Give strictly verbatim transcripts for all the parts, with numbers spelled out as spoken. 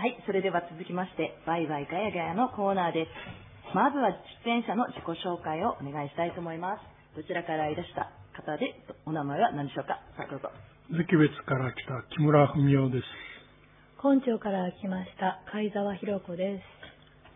はい、それでは続きまして、バイバイガヤガヤのコーナーです。まずは出演者の自己紹介をお願いしたいと思います。どちらからいらした方で、お名前は何でしょうか。さあ、どうぞ。 関別から来た木村文夫です。 本町から来ました貝沢弘子です。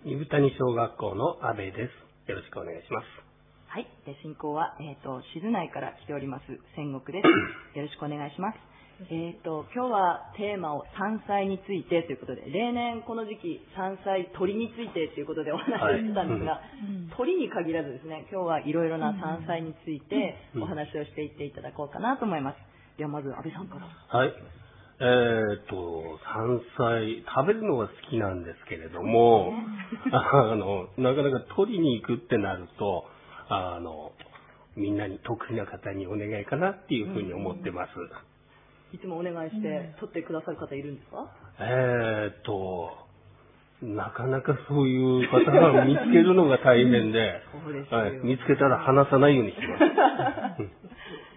二部谷小学校の阿部です。よろしくお願いします。 はい、進行は、えーと、静内から来ております千石です。よろしくお願いします。えーと、今日はテーマを山菜についてということで、例年この時期山菜鳥についてということでお話をしてたんですが、はい、鳥に限らずですね、今日はいろいろな山菜についてお話をしていっていただこうかなと思います。ではまず安倍さんから。 はい。えーと、山菜、食べるのが好きなんですけれども、あの、なかなか取りに行くってなると、あの、みんなに得意な方にお願いかなっていうふうに思ってます。うんいつもお願いして取ってくださる方いるんですか？ えーっと、なかなかそういう方が見つけるのが大変で、はい、見つけたら話さないようにしてます。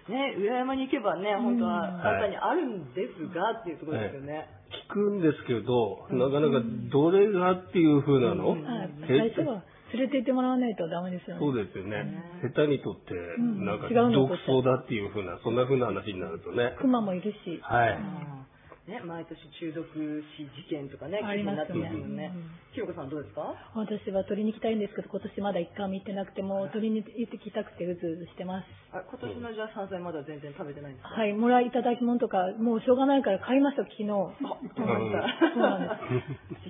ね、裏山に行けばね、本当は中にあるんですが、っていうところですよね。はい、 聞くんですけど、なかなかどれがっていう風なの、うん、 最初は連れて行ってもらわないとダメですよね。 そうですよね。下手にとって、なんか独走だっていう風な、そんな風な話になるとね。 熊もいるし。 はい。 ね、毎年中毒死事件とかね、 ありますよね。 ひろこさんどうですか？ 私は取りに行きたいんですけど、今年まだ一回も行ってなくて、もう取りに行ってきたくてうずうずしてます。 あ、今年のじゃあ山菜まだ全然食べてないんですか？ はい、もらいいただき物とか、もうしょうがないから買いました、昨日。あ、 買いました。そうなんです。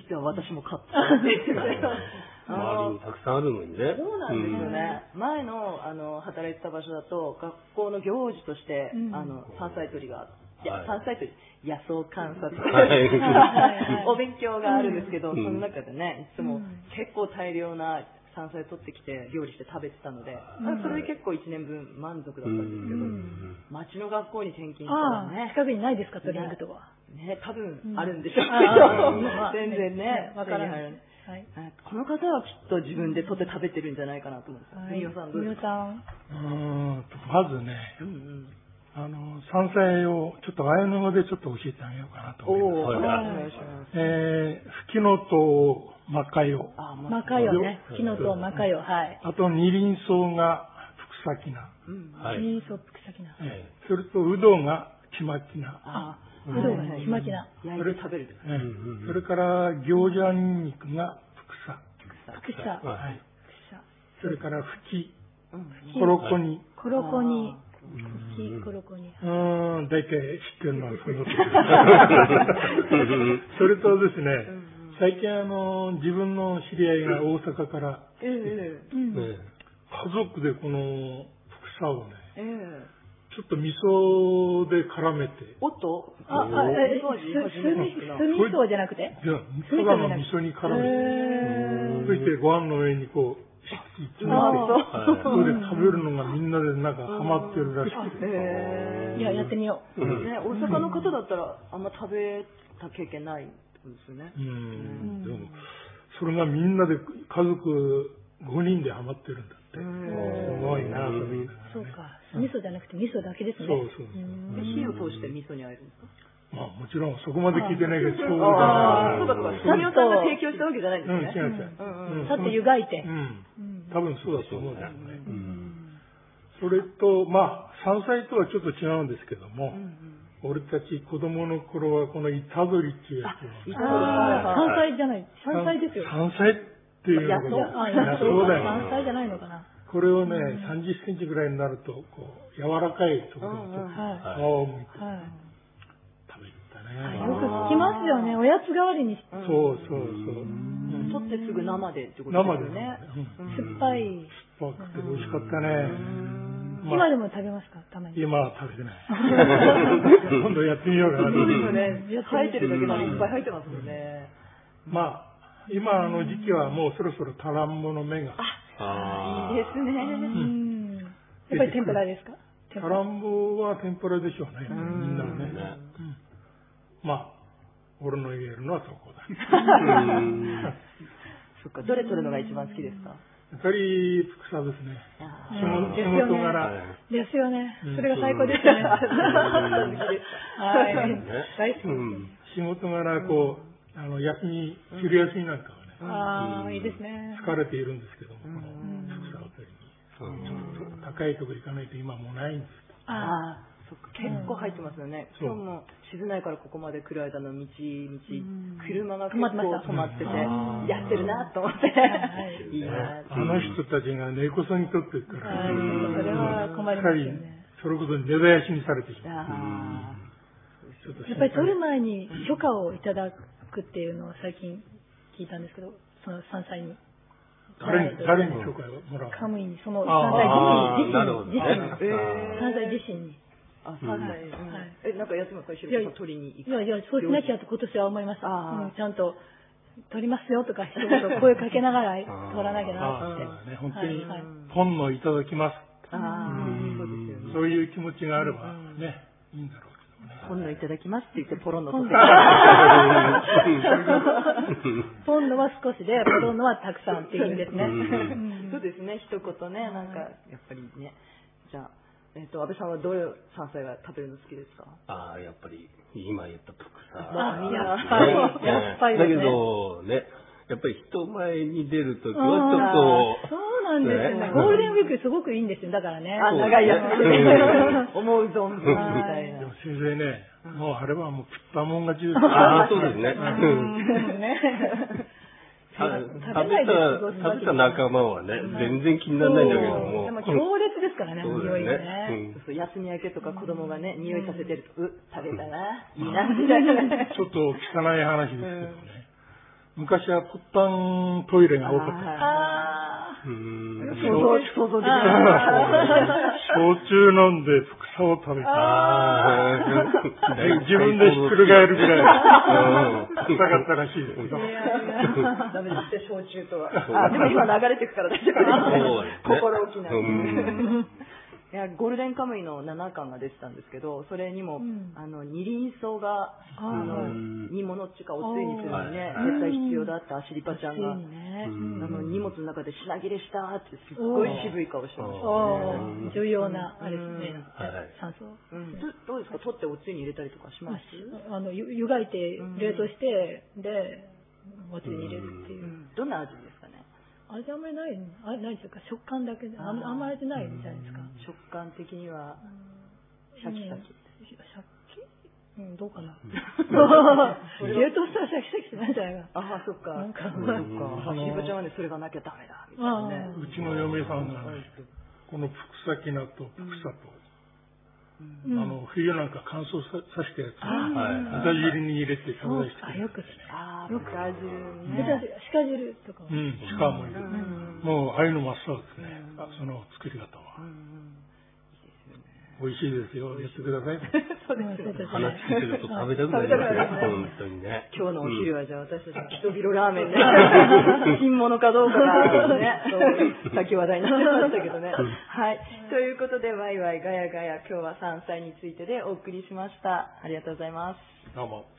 実は私も買った。 周りにたくさんあるのにね。 そうなんですよね。うん、前のあの働いてた場所だと学校の行事として、うん、あの山菜採りが、いや、山菜採り、野草観察、お勉強があるんですけど、うん、その中でね、いつも結構大量な山菜取ってきて料理して食べてたので、うん、それで結構いちねんぶん満足だったんですけど、うん、町の学校に転勤したらね、 近くにないですか、取りに行くとは。 ね、多分あるんでしょうけど、全然ね、 わからない。 はい、この方はきっと自分で取って食べてるんじゃないかなと思うんです。はい、みおさんどうですか？ うんまずね、うんうん、あの山菜をちょっとあやの語でちょっと教えてあげようかなと思います。お願いします。えー、ふきのとうマカヨ。 マカヨね。ふきのとうマカヨ、はい。 あと二輪草がふくさきな。 二輪草ふくさきな。 それとうどがちまきな。 あうどんがちまきな。 焼いて食べる。 それから餃子にんにくがふくさ。 ふくさ。はい。 それからふき。コロコニ。 コロコニ。ふき、コロコニ。 うん、大体知ってるのはそのとそれとですね、最近あの、自分の知り合いが大阪から、家族でこのふくさをね、ちょっと味噌で絡めて。 おっとあ、あ、え、酢味噌じゃなくてじゃあ、ただの味噌に絡めて。そしてご飯の上にこう、詰めて、それで食べるのがみんなでなんかハマってるらしくて。 いや、やってみよう。 ね、大阪の方だったらあんま食べた経験ないですよね。 うん。でも、それがみんなで家族ごにんでハマってるんだって。すごいな、 そうか。味噌じゃなくて味噌だけですね。 そうそう。 火を通して味噌にあえるんですか？ まあもちろんそこまで聞いてないけど、そうだ。ああ、そうかそうか。サミオさんが提供したわけじゃないんですね。 うん、違う違う。 さって湯がいて。 うん。多分そうだと思うんだよね。それと、まあ、山菜とはちょっと違うんですけども、俺たち子供の頃はこのイタドリっていうやつを。 山菜じゃない。山菜ですよ。 山菜っていうのが、 野草だよ。山菜じゃないのかな。 これをね、さんじゅっセンチぐらいになると、こう、柔らかいところと皮をむいて食べたね。 よく聞きますよね。おやつ代わりに。 そうそうそう。 取ってすぐ生でってことですよね。 酸っぱい。 酸っぱくて美味しかったね。 今でも食べますか？たまに。 今は食べてない。今度やってみようかな。 そうですよね。生えてるだけなのにいっぱい入ってますもんね。 まあ、今の時期はもうそろそろタランボの芽が。 ああ、いいですね。 やっぱり天ぷらですか？ タランボは天ぷらでしょうね。みんなね。まあ、俺の言えるのはそこだ。 そっか、どれ取るのが一番好きですか？ やっぱり、ふくさですね。仕事柄。 ですよね。それが最高ですよね。はい。 仕事柄、こう、 あの、休み、昼休みなんかはね、 ああ、いいですね。 疲れているんですけども、この福沢を取りに。ちょっと高いところ行かないと今もうないんです。 ああ、そっか、結構入ってますよね。今日も静内からここまで来る間の道、道、車が結構止まってて、やってるなと思って。いいな。 あの人たちが根こそぎ取ってるから、 それは困りますよね。 それこそ根絶やしにされてしまう。 やっぱり取る前に許可をいただくっていうのを最近聞いたんですけど、その山菜に。 誰に、誰に許可をもらうの？ カムイに、その山菜自身に、自身に、山菜自身に。 あ、山菜。え、なんかやってますか？一緒に取りに行く。 いやいや、そうしなきゃと今年は思いました。ちゃんと取りますよとか一言声かけながら取らなきゃなって。 本当に本のいただきます。そういう気持ちがあればね、いいんだろう。 本のいただきますって言ってポロンの取ってポンのは少しでポロンのはたくさんっていいんですね。 そうですね、一言ね、なんかやっぱりね。じゃあ、えっと安倍さんはどういう山菜が食べるの好きですか？ ああ、やっぱり今言ったプクサ。 あ、やっぱりやっぱりだけどね、やっぱり人前に出るときはちょっと。 そうなんですね。ゴールデンウィークすごくいいんですよ。だからね。 あ、長いやつで思う存分みたいな。 でも先生ね、もうあれはもう食ったもん勝ちです。 ああ、そうですね。食べた、食べた仲間はね、全然気にならないんだけども。 でも強烈ですからね、匂いがね。 休み明けとか子供がね、匂いさせてると、う、食べたな、いいな、みたいな。 ちょっと汚い話ですけどね。昔はポッタントイレが多かった。 ああ。想像、想像できない。 焼酎飲んで副菜を食べた。自分でひっくり返るぐらい臭かったらしいです。 ダメですって、焼酎とは。あ、でも今流れてくから大丈夫です。心置きない。いやゴールデンカムイのななかんが出てたんですけど、それにも、うん、あの二輪草があの煮物っていうかおつゆにするのにね絶対必要だってアシリパちゃんが、ね、あの荷物の中で品切れしたってすっごい渋い顔してましたね。重要なあれですね、酸素。 どうですか、取っておつゆに入れたりとかします？ あの湯がいて冷凍してでおつゆに入れるっていう。 どんな味ですかね？ 味あんまりない、あ、ないですか、食感だけで、あんまり味ないみたいですか。 食感的には、シャキシャキ。 シャキうん、どうかな。冷凍したらシャキシャキしないじゃないか。 ああ、そっか。なんか、そっか。アシリパちゃんはね、それがなきゃダメだ、みたいなね。 うちの嫁さんがね、このプクサキナとプクサと、あの冬なんか乾燥ささしたやつを豚汁に入れて食べ出してくれる。 よくああ、豚汁ね。 鹿汁とか。 うん、鹿もいる。もうああいうの真っ青ですね。その作り方は。美味しいですよ。やってください。 そうですね。 話聞いてると食べたくなりますよ。本当にね。 今日のお昼はじゃあ私たちキトビロラーメンで品物かどうかがね、先話題になってましたけどね。はい。ということでワイワイガヤガヤ今日は山菜についてでお送りしました。ありがとうございます。 どうも。